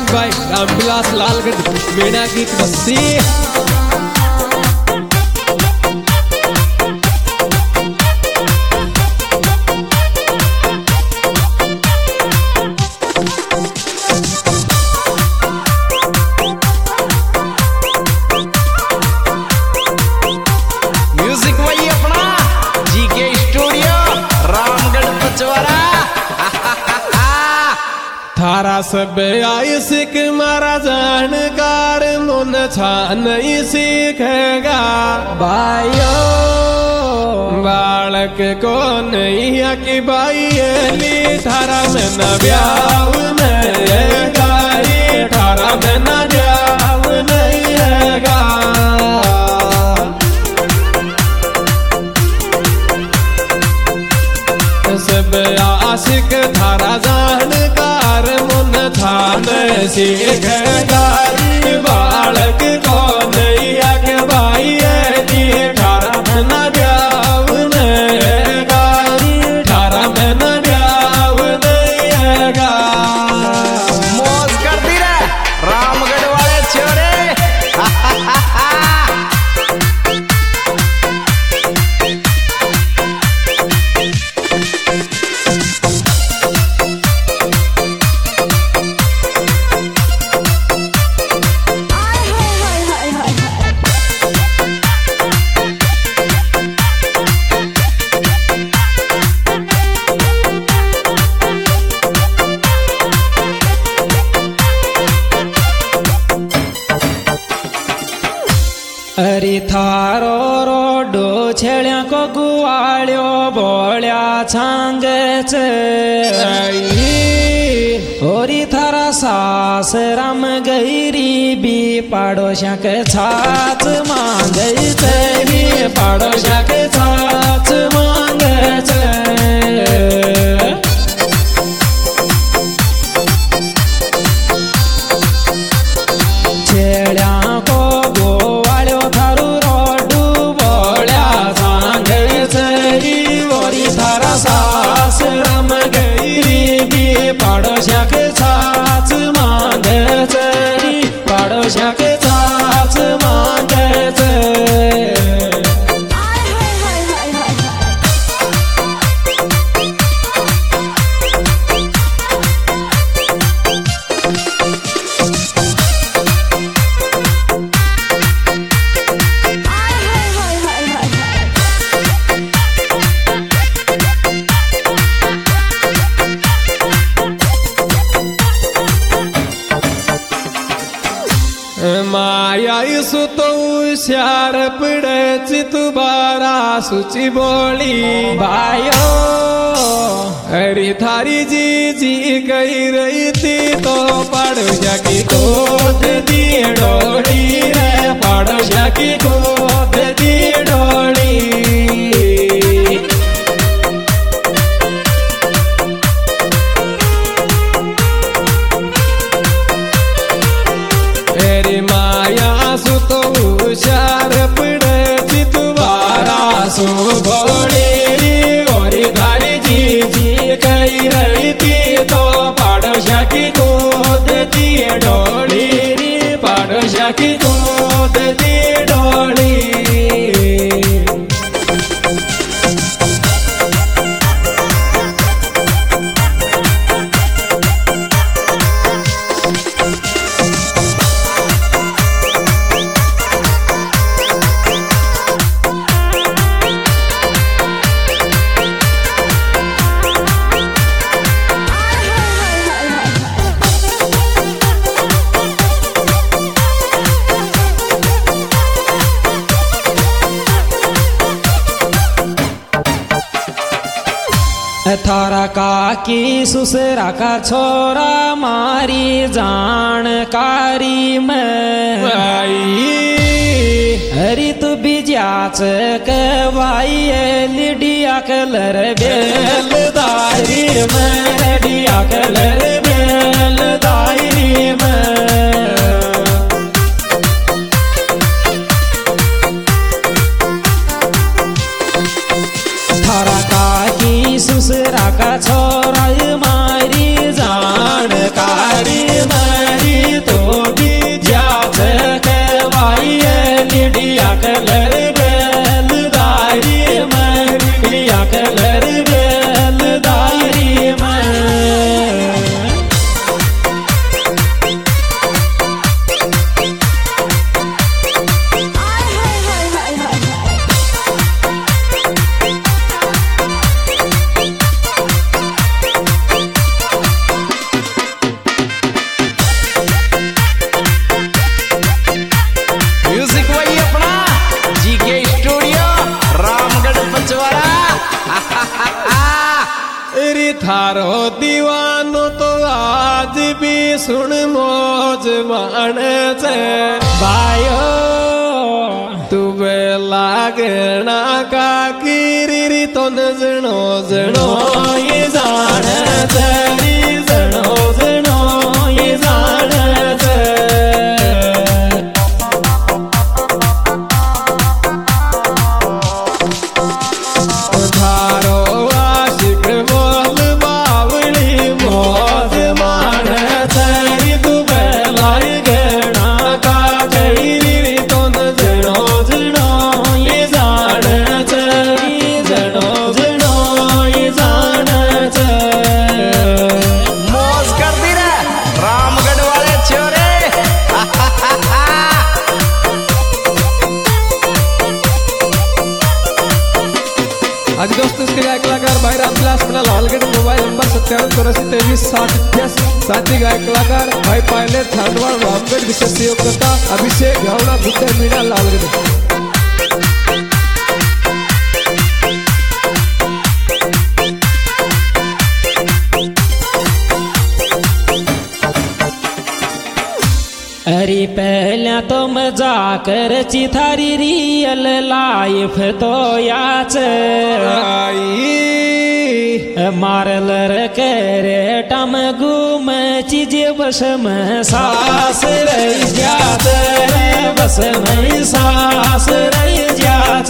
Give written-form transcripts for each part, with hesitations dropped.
भाई रामविलास लालगढ़ मीणा गीत बस्सी। म्यूजिक वही अपना जीके स्टूडियो रामगढ़ पचवरा। थारा सब आई सिख मारा जानकार मुन छान सीखेगा भाइयो बालक को नहीं कि भाई थारा में न ब्याह नहीं गाई थारा में न ब्याह नहीं है। सब आशिक थारा जानकार मुन थान सीखेगा बालक को नहीं आगे भाई थारा में न ब्याह नहीं गाई थारा में न ब्याह नहीं है। मौज करती रे रामगढ़ वाले छोरे। अरे थारो रोडो छेड़िया को गुआड़ियो बोलिया छांग होरी थारा सास राम गईरी भी पड़ोसिया के छाछ मांग पड़ोसिया के छाछ मांग छेड़िया को सास राम गईरी भी पड़ोसिया के छाछ मांगे पड़ोसिया के छाछ मांगे। माया इसु तो श्यार पड़े चितुबारा सुची बोली भाइयो अरे थारी जी गई रही थी तो पड़ोसिया की गोद दी डोली रे पड़ोसिया की गोद दी डोली। माया सु तो हुशार पड़े चितुबारा सु बोली और धारी जी कही रही थी तो पड़ोसिया की गोद दी डोली पड़ोसिया की गोद दी डोली। थारा काकी ससुरा का छोरा मारी जानकारी में हरी तू बिजाच के भाई लिडिया कलर बेलदारी में लिडिया कलर बेलदारी में। थारा काकी ससुरा का छोरा मारी जानकारी मारी थारो दीवानो तो आज भी सुन मौज माने छे भाइयो तू बे लागना का कीरी तो नजनो जनो ये जाने तेरी जनो जनो ये जाने थारो आशिक बोल बावली मौज माने तेरी तू बे लागना का कीरी तो नजनो जनो ये जाने तेरी जनो जनो ये जाने मौज कर दी रे रामगढ़ वाले छोरे। आज दोस्तों इसके गायक कलाकार भाई रामविलास अपना लालगढ़ मोबाइल नंबर 97 साथी गायक कलाकार भाई पायलट थानवाड़ रामगढ़ विशेष सहयोगकर्ता अभिषेक घावड़ा बुद्ध मीणा लालगढ़। अरे पहला तो मजाक रची थारी रियल लाइफ तो याच मारल करे टम गुम चीज बस में सास रह जात बस में सास रह जात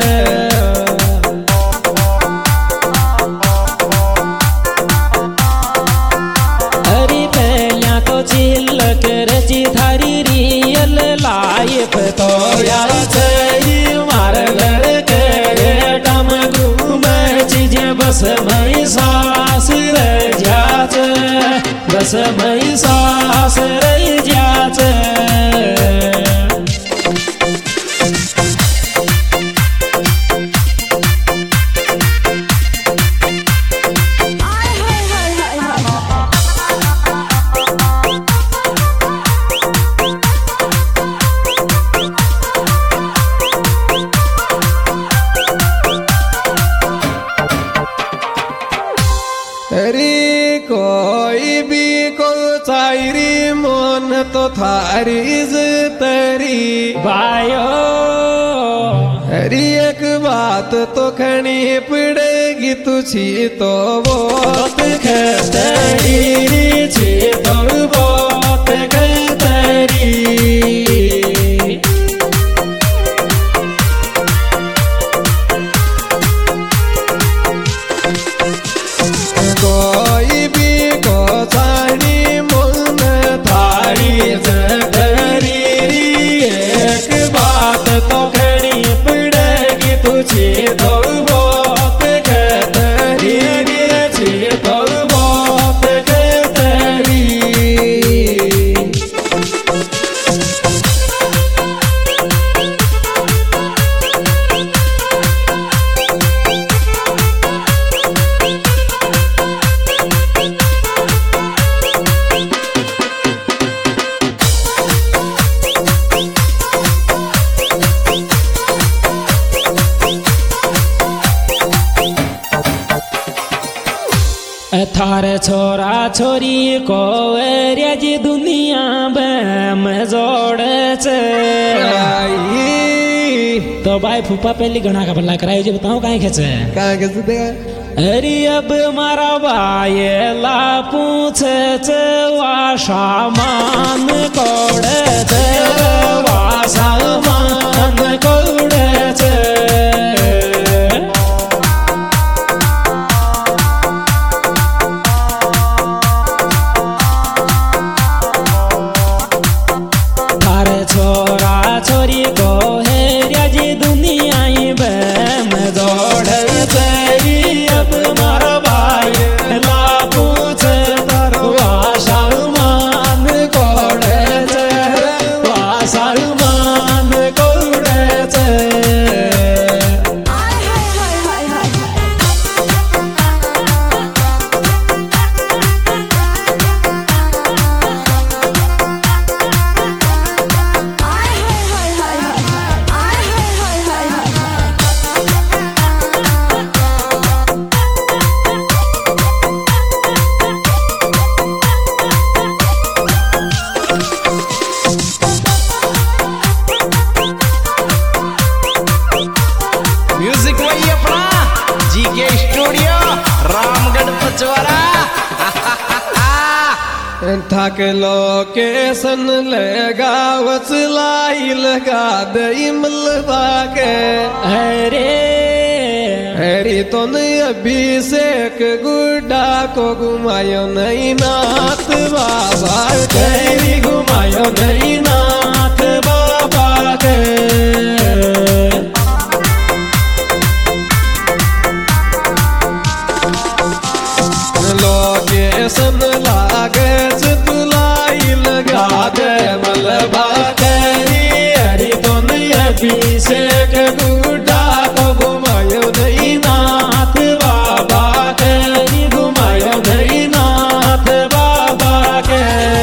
लाइफ तो यार मारल के टम घूम चीज बस मई सास रह जात बस मई सास रह जात। अरे कोई भी को चायरी मन तो थारी तरी भाइयो अरे एक बात तो खनी पड़ेगी तुझी तो बहुत खतरी छी तो बहुत खतरी कोई भी को चाणी मन थारी जगरी एक बात तो खड़ी पड़ेगी तुझे तो बहुत खतरी छी तो बहुत खतरी। थार छोरा छोरी को रेज दुनिया बम जोड़ तो भाई फूफा पहली घना का बल्ला करायो जो बताओ कहाँ खेचे कहाँ कैसे देगा अरे अब मारा भाई ला पूछ वाशा मान कोड़े वाशा मान कोड़े छोरी को है राजी दुनिया बम दौड़ अब मारा भाई ला पूछ वाशामान कोड़े वाशामान कोड़े म्यूजिक वही अपना जीके स्टूडियो रामगढ़ पचवरा। थक लोकेशन लगा वसलाई लगा दई मलबा के हरी तो नहीं अभिषेक गुड्डा को घुमायो नहीं नाथ बाबा के घुमायो नहीं नाथ बाबा के लोकेशन लागे तुलाई लगा दे मलबा के हरी तो नहीं अभिषेक गुड्डा को घुमायो नहीं नाथ बाबा के घुमायो नहीं नाथ बाबा के।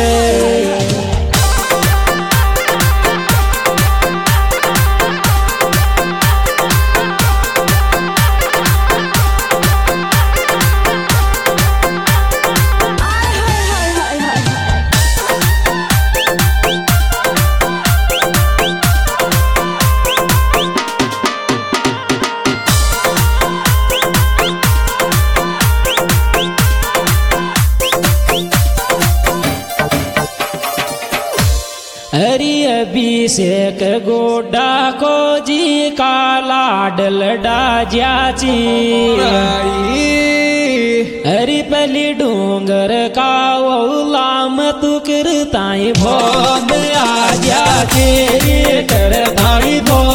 हरि अभिषेक गोड्डा को जी का लाडल डाजी हरि पली डूंगर का लाम तू करताई भोग आ जा कर धाई भोग